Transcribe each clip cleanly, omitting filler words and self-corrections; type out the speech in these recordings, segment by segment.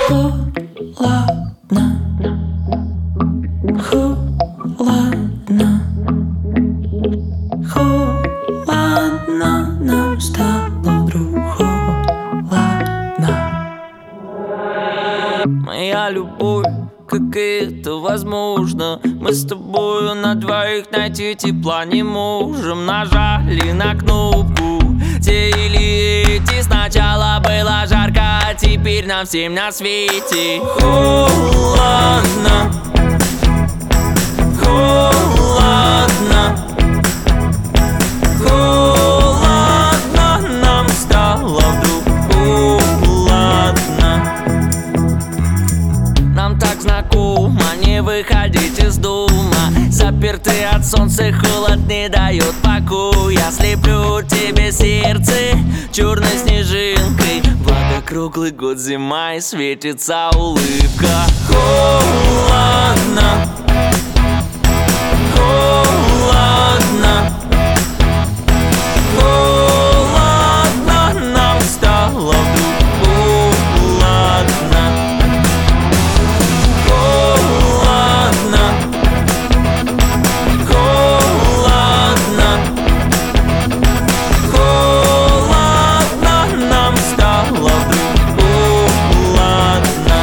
Холодно, холодно, холодно, нам стало вдруг холодно. Моя любовь, как это возможно? Мы с тобою на двоих найти тепла не можем. Нажали на кнопку те или эти. Сначала было жарко, а теперь нам всем на свете холодно, холодно, холодно, нам стало вдруг холодно. Нам так знакомо не выходить из дома. Запертый от солнца холод не дает покоя. Слеплю тебе сердце черной снежинкой. Благо круглый год зима и светится улыбка. Холодно, холодно, холодно, нам стало вдруг холодно. Холодно, холодно, холодно, нам стало вдруг холодно.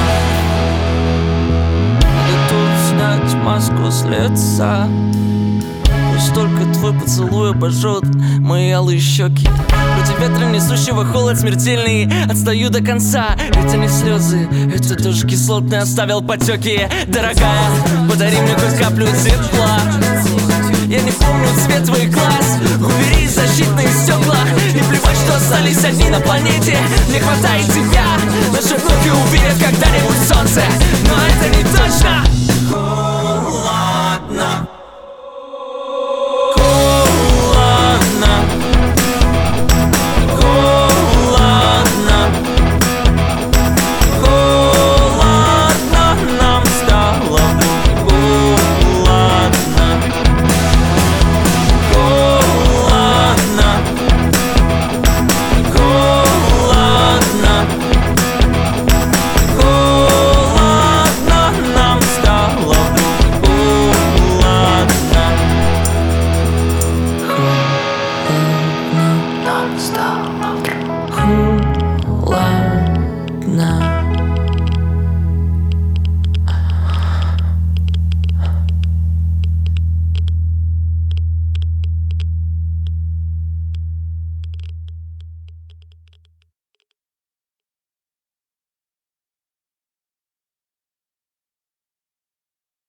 Готов снять маску с лица. Пусть только твой поцелуй обожжет мои алые щеки. Против ветра несущего холод смертельный, отстаю до конца. Это не слезы, это тоже кислотный оставил потеки. Дорогая, подари мне хоть каплю тепла. Я не помню цвет твоих глаз. Убери защитные стекла. И плевать, что остались одни на планете. Не хватает тебя. Наши внуки увидят когда-нибудь солнце. Но это не точно.